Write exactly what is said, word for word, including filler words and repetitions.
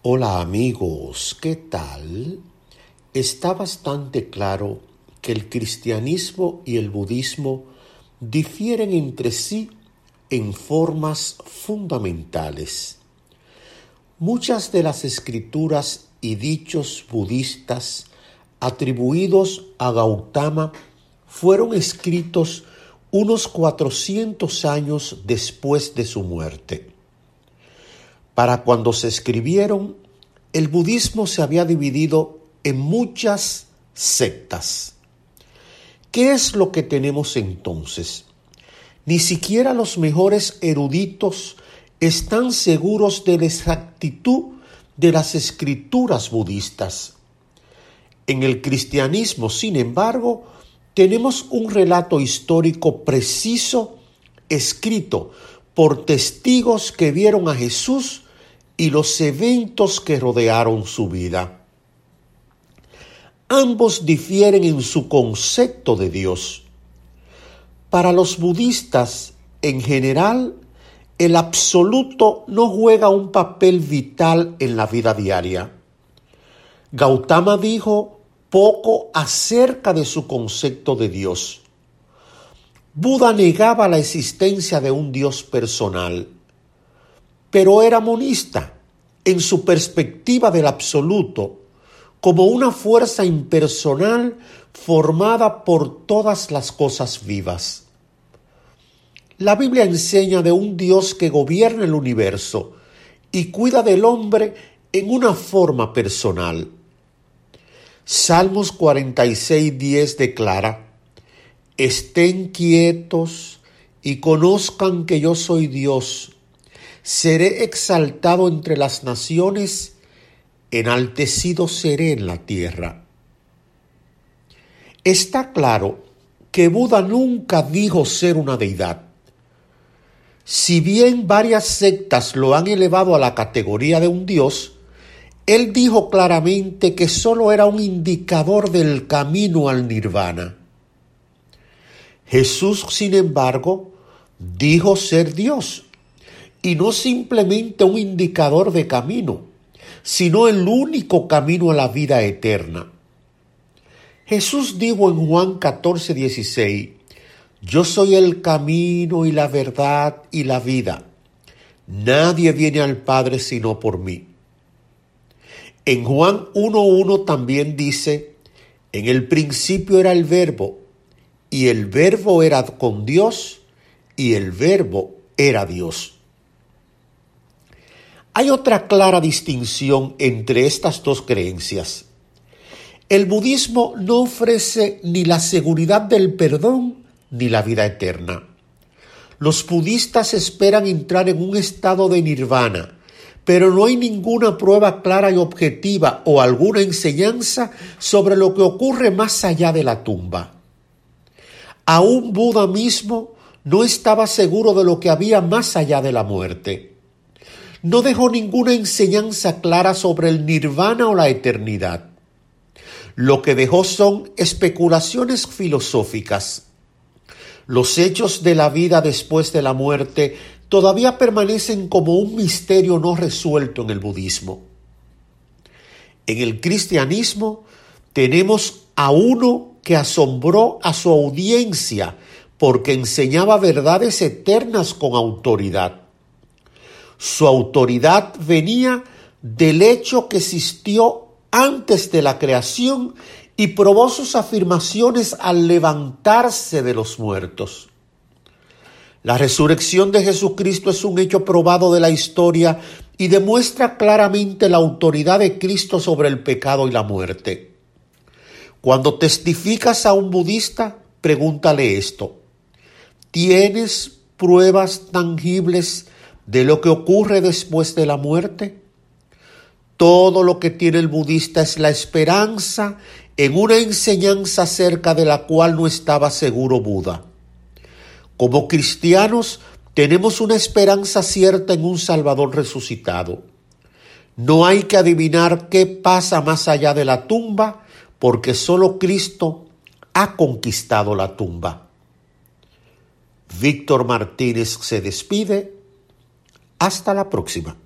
Hola amigos, ¿qué tal? Está bastante claro que el cristianismo y el budismo difieren entre sí en formas fundamentales. Muchas de las escrituras y dichos budistas atribuidos a Gautama fueron escritos unos cuatrocientos años después de su muerte. Para cuando se escribieron, el budismo se había dividido en muchas sectas. ¿Qué es lo que tenemos entonces? Ni siquiera los mejores eruditos están seguros de la exactitud de las escrituras budistas. En el cristianismo, sin embargo, tenemos un relato histórico preciso, escrito por testigos que vieron a Jesús y los eventos que rodearon su vida. Ambos difieren en su concepto de Dios. Para los budistas, en general, el absoluto no juega un papel vital en la vida diaria. Gautama dijo poco acerca de su concepto de Dios. Buda negaba la existencia de un Dios personal, pero era monista en su perspectiva del absoluto como una fuerza impersonal formada por todas las cosas vivas. La Biblia enseña de un Dios que gobierna el universo y cuida del hombre en una forma personal. Salmos cuarenta y seis, diez declara: estén quietos y conozcan que yo soy Dios. Seré exaltado entre las naciones, enaltecido seré en la tierra. Está claro que Buda nunca dijo ser una deidad. Si bien varias sectas lo han elevado a la categoría de un dios, él dijo claramente que solo era un indicador del camino al nirvana. Jesús, sin embargo, dijo ser Dios, y no simplemente un indicador de camino, sino el único camino a la vida eterna. Jesús dijo en Juan catorce, dieciséis, yo soy el camino y la verdad y la vida. Nadie viene al Padre sino por mí. En Juan uno uno también dice, en el principio era el Verbo, y el Verbo era con Dios, y el Verbo era Dios. Hay otra clara distinción entre estas dos creencias. El budismo no ofrece ni la seguridad del perdón ni la vida eterna. Los budistas esperan entrar en un estado de nirvana, pero no hay ninguna prueba clara y objetiva o alguna enseñanza sobre lo que ocurre más allá de la tumba. Aún Buda mismo no estaba seguro de lo que había más allá de la muerte. No dejó ninguna enseñanza clara sobre el nirvana o la eternidad. Lo que dejó son especulaciones filosóficas. Los hechos de la vida después de la muerte todavía permanecen como un misterio no resuelto en el budismo. En el cristianismo tenemos a uno que asombró a su audiencia porque enseñaba verdades eternas con autoridad. Su autoridad venía del hecho que existió antes de la creación y probó sus afirmaciones al levantarse de los muertos. La resurrección de Jesucristo es un hecho probado de la historia y demuestra claramente la autoridad de Cristo sobre el pecado y la muerte. Cuando testificas a un budista, pregúntale esto: ¿tienes pruebas tangibles de lo que ocurre después de la muerte? Todo lo que tiene el budista es la esperanza en una enseñanza acerca de la cual no estaba seguro Buda. Como cristianos, tenemos una esperanza cierta en un Salvador resucitado. No hay que adivinar qué pasa más allá de la tumba, porque solo Cristo ha conquistado la tumba. Víctor Martínez se despide. Hasta la próxima.